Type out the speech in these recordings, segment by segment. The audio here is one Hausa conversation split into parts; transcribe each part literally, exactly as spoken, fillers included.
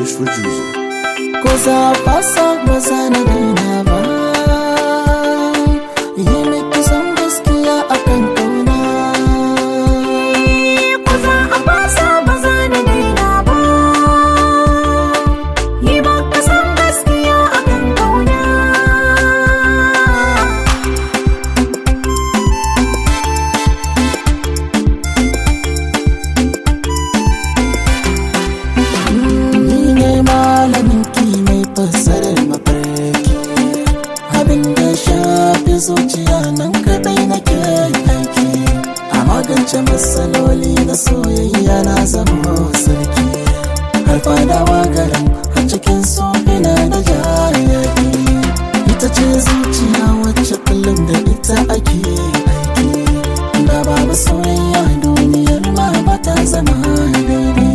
English producer. Cause I pass out was an arena. Yi miki san gaskiya akan kauna. Cause I pass out was an arena. Yi miki san gaskiya akan kauna. Ni ne malamin ki mai fassarar mafarki. Abin da shafi zuciya nan kadai nake aiki. A magance matsaloli na soyayya na zama sarki. Har fadawa garin a cikin so ina da jayaki. Ita ce zuciya wacce kullum da ita ake aiki. Da babu soyayya duniyar ma ba ta zama daidai.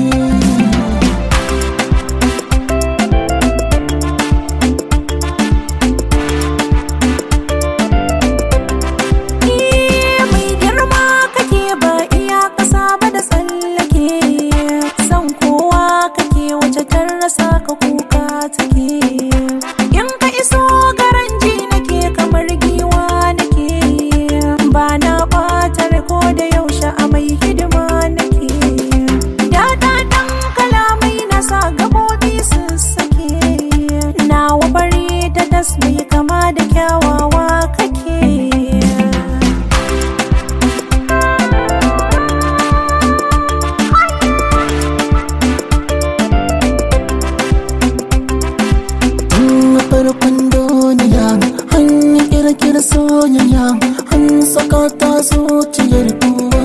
Saka kuka take in ka iso garan ji nake kamar giwa nake ba na batar ko da yaushe a mai hidima nake dada dan kalamai na sa gabobi su sake nawa bari ta tas mai kama da kyawawa kake. Farkon duniya an yi kirkir soyayya an saka ta zuciyar kowa.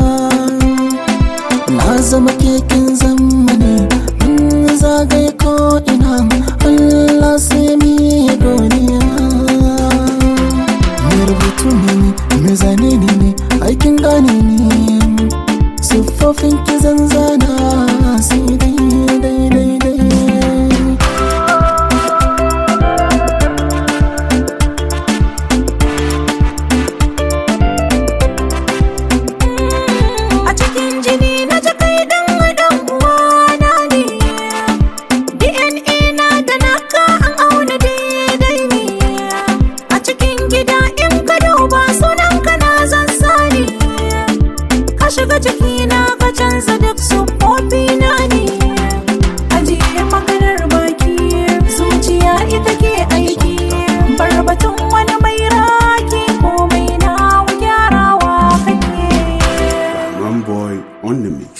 Na zama keken zamani an zagaye ko ina Allah sai mi godiya. Me rubutu ne me zane ne aikin gane ne siffofin ki zanzana sai dai dai dai dai. Shiga cikina ka canza duk siffofi na ne. Ajiye maganar baki zuciya ita ke aiki. Barbatun wani mai raki komai na gyarawa kake. One boy on the mix.